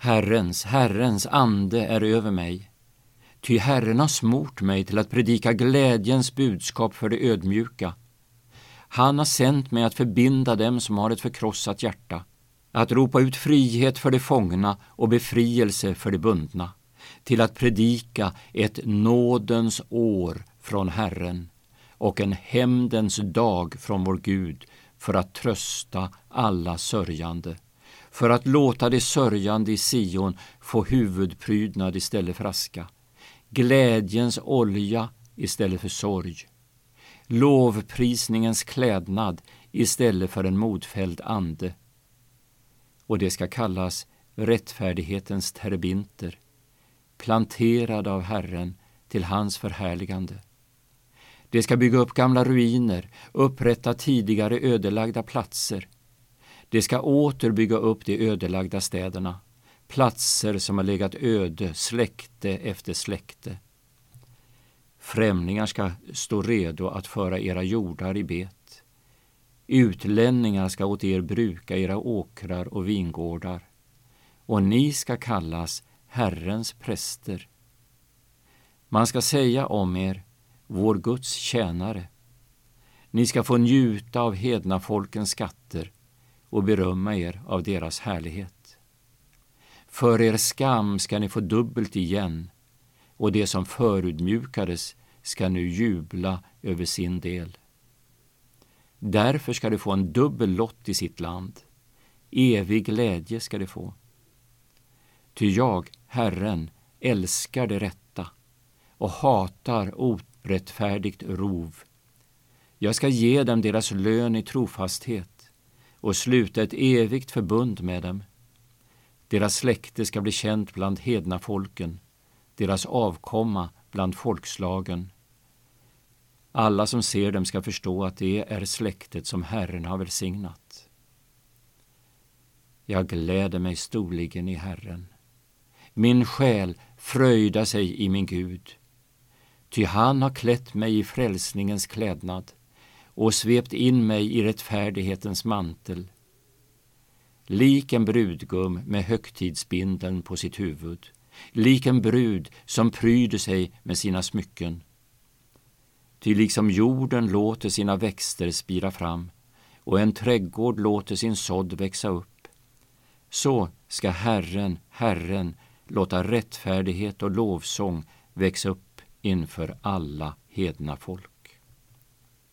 Herrens ande är över mig. Ty Herren har smort mig till att predika glädjens budskap för de ödmjuka. Han har sänt mig att förbinda dem som har ett förkrossat hjärta, att ropa ut frihet för de fångna och befrielse för de bundna, till att predika ett nådens år från Herren och en hämndens dag från vår Gud, för att trösta alla sörjande, för att låta de sörjande i Sion få huvudprydnad istället för aska, glädjens olja istället för sorg, lovprisningens klädnad istället för en modfälld ande. Och det ska kallas rättfärdighetens terebinter, planterade av Herren till hans förhärligande. Det ska bygga upp gamla ruiner, upprätta tidigare ödelagda platser. Det ska åter bygga upp de ödelagda städerna, platser som har legat öde släkte efter släkte. Främlingar ska stå redo att föra era jordar i bet. Utlänningar ska åt er bruka era åkrar och vingårdar, och ni ska kallas Herrens präster. Man ska säga om er, vår Guds tjänare. Ni ska få njuta av hedna folkens skatter och berömma er av deras härlighet. För er skam ska ni få dubbelt igen, och det som förutmjukades ska nu jubla över sin del. Därför ska de få en dubbel lott i sitt land. Evig glädje ska de få. Ty jag, Herren, älskar det rätta och hatar orättfärdigt rov. Jag ska ge dem deras lön i trofasthet och sluta ett evigt förbund med dem. Deras släkte ska bli känt bland hedna folken, deras avkomma bland folkslagen. Alla som ser dem ska förstå att det är släktet som Herren har välsignat. Jag gläder mig storligen i Herren. Min själ fröjdar sig i min Gud. Ty han har klätt mig i frälsningens klädnad och svept in mig i rättfärdighetens mantel. Lik en brudgum med högtidsbindeln på sitt huvud, lik en brud som pryder sig med sina smycken. Ty liksom jorden låter sina växter spira fram och en trädgård låter sin sådd växa upp, så ska Herren låta rättfärdighet och lovsång växa upp inför alla hedna folk.